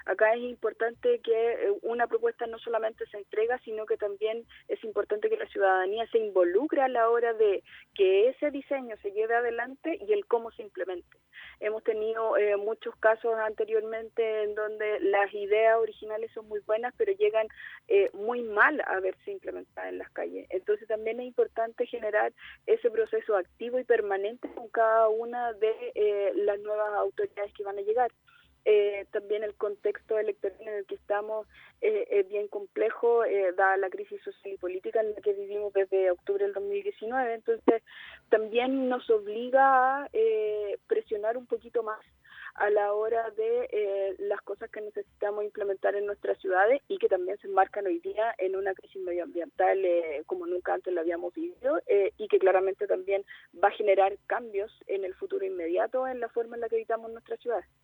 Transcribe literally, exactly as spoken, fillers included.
Acá es importante que una propuesta no solamente se entrega, sino que también es importante que la ciudadanía se involucre a la hora de que ese diseño se lleve adelante y el cómo se implemente. Hemos tenido eh, muchos casos anteriormente en donde las ideas originales son muy buenas, pero llegan eh, muy mal a verse implementadas en las calles. Entonces también es importante generar ese proceso activo y permanente con cada una de eh, las nuevas autoridades que van a llegar. Eh, también el contexto electoral en el que estamos eh, es bien complejo, eh, dada la crisis social y política en la que vivimos desde octubre del dos mil diecinueve, entonces también nos obliga a eh, presionar un poquito más a la hora de eh, las cosas que necesitamos implementar en nuestras ciudades y que también se enmarcan hoy día en una crisis medioambiental eh, como nunca antes la habíamos vivido eh, y que claramente también va a generar cambios en el futuro inmediato en la forma en la que habitamos nuestras ciudades.